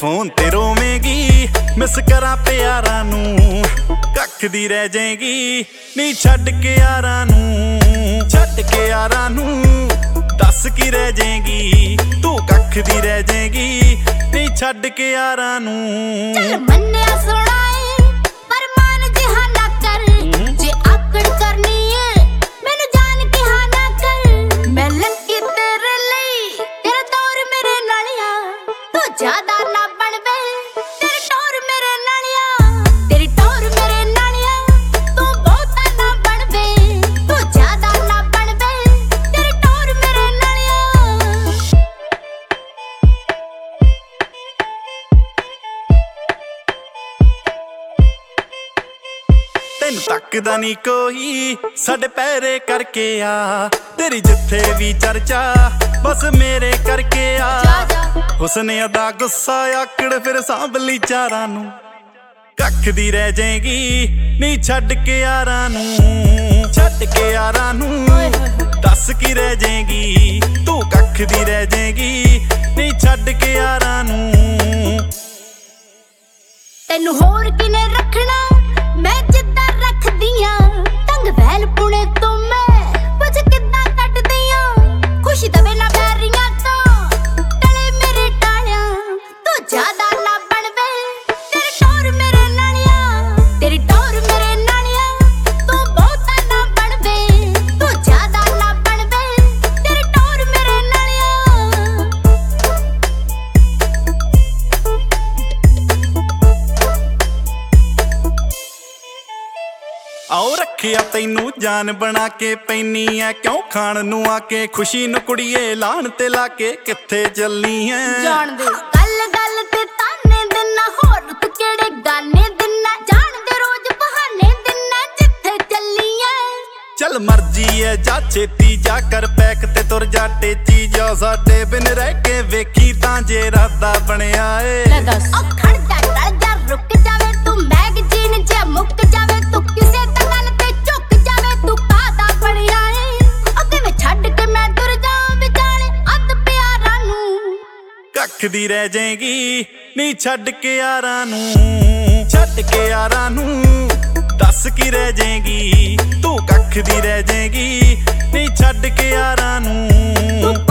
Phone ते रोवेगी miss करा प्यारा नू कख दी रह जाएगी नी छड्ड के यारां नू छड्ड के यारां नू दस की रह जाएगी तू कख दी रह जाएगी नी छड्ड के यारां नू। चल मन्निया सुनाए पर मान जिहा ना कर जे आकड़ करनी है मैनू जान के हाँ ना कर मैं लंकी तेरे लई तेरा दौर मेरे नालिया तू ज्यादा ना बन बे तेरी टोर मेरे नालिया तेरी टोर मेरे नालिया तू बहुता ना बन बे तू ज्यादा ना बन बे तेरी टोर मेरे नालिया। ਤੈਨੂੰ ਤੱਕਦਾ ਨੀ ਕੋਈ ਸਾਡੇ ਪੈਰੇ ਕਰਕੇ ਆ ਤੇਰੀ ਜਿੱਥੇ ਵੀ ਚਰਚਾ ਬਸ ਮੇਰੇ ਕਰਕੇ ਆ ਹੁਸਨ ਅਦਾ ਗੁੱਸਾ ਆਕੜ ਫਿਰ ਸਾਂਭਲੀ ਚਾਰਾਂ ਨੂੰ ਕੱਖ ਦੀ ਰਹਿ ਜਾਏਗੀ ਨੀ ਛੱਡ ਕੇ ਯਾਰਾਂ ਨੂੰ ਛੱਡ ਕੇ ਯਾਰਾਂ ਨੂੰ ਦੱਸ ਕੀ ਰਹਿ ਜਾਏਗੀ ਤੂੰ ਕੱਖ ਦੀ ਰਹਿ ਜਾਏਗੀ ਨੀ ਛੱਡ ਕੇ ਯਾਰਾਂ ਨੂੰ। ਤੈਨੂੰ ਹੋਰ ਕਿਨੇ ਰੱਖਣਾ ਮੈਂ ਜਿੱਦਾਂ ਰੱਖਦੀਆਂ ਤੰਗ ਵੈਲ ਪੁਣੇ ਤੋਂ ਮੈਂ ਕੁਝ ਕਿੱਦਾਂ ਕੱਟਦੀਆਂ ਖੁਸ਼ੀ ਦਵੇ ਨਾ ਬੈਰੀਆਂ ਤੋਂ ਟਲੇ ਮੇਰੇ ਟਾਲਿਆਂ ਤੂੰ ਜ਼ਿਆਦਾ ਨਾ ਬਣ ਵੇ ਤੇਰੀ ਟੋਰ ਮੇਰੇ ਨਾਲਿਆ ਤੇਰੀ ਟੋਰ ਮੇਰੇ ਨਾਲਿਆ ਤੂੰ ਬਹੁਤਾ ਨਾ ਬਣ ਵੇ ਤੂੰ ਜ਼ਿਆਦਾ ਨਾ ਬਣ ਵੇ ਤੇਰੀ ਟੋਰ ਮੇਰੇ ਨਾਲਿਆ। ਆਓ ਰੱਖਿਆ ਤੈਨੂੰ ਜਾਨ ਬਣਾ ਕੇ ਪੈਨੀ ਐ ਕਿਉਂ ਖਾਣ ਨੂੰ ਆ ਕੇ ਖੁਸ਼ੀ ਨੂੰ ਕੁੜੀਏ ਲਾਣ ਤੇ ਲਾ ਕੇ ਕਿੱਥੇ ਚੱਲੀ ਐ ਜਾਣ ਦੇ ਗੱਲ ਗੱਲ ਤੇ ਤਾਨੇ ਦਿਨਾ ਹੋਰ ਤੂੰ ਕਿਹੜੇ ਗਾਨੇ ਦਿਨਾ ਜਾਣ ਦੇ ਰੋਜ਼ ਬਹਾਨੇ ਦਿਨਾ ਜਿੱਥੇ ਚੱਲੀ ਐ ਚੱਲ ਮਰਜੀ ਐ ਜਾ ਛੇਤੀ ਜਾ ਕਰ ਪੈਕ ਤੇ ਤੁਰ ਜਾ ਟੇਚੀ ਜਾ ਸਾਡੇ ਬਿਨ ਰਹਿ ਕੇ ਵੇਖੀ ਤਾਂ ਜੇ ਰਾਦਾ ਬਣਿਆ ਏ ਲੈ ਦੱਸ ਉਹ ਖੜ ਜਾ ਟਲ ਜਾ ਰੁਕ ਜਾਵੇ ਤੂੰ ਮੈਗਜ਼ੀਨ ਜੇ ਮੁੱਕ ਜਾਵੇ ਤੂੰ ਕਿਸੇ ਤਾਂ ਗੱਲ ਤੇ ਝੁੱਕ ਜਾਵੇ ਤੂੰ ਕਾਹਦਾ ਬਣਿਆ ਏ ਉਹ ਕਿਵੇਂ ਛੱਡ ਕੇ ਮੈਂ ਤੁਰ ਜਾ ਵਿਚਾਲੇ ਅੱਧ ਪਿਆਰਾਂ ਨੂੰ ਕੱਖ ਦੀ ਰਹਿ ਜਾਏਗੀ ਨੀ ਛੱਡ ਕੇ ਯਾਰਾਂ ਨੂੰ ਛੱਡ ਕੇ ਯਾਰਾਂ ਨੂੰ ਦੱਸ ਕੀ ਰਹਿ ਜਾਏਗੀ ਤੂੰ ਕੱਖ ਦੀ ਰਹਿ ਜਾਏਗੀ ਨੀ ਛੱਡ ਕੇ ਯਾਰਾਂ ਨੂੰ।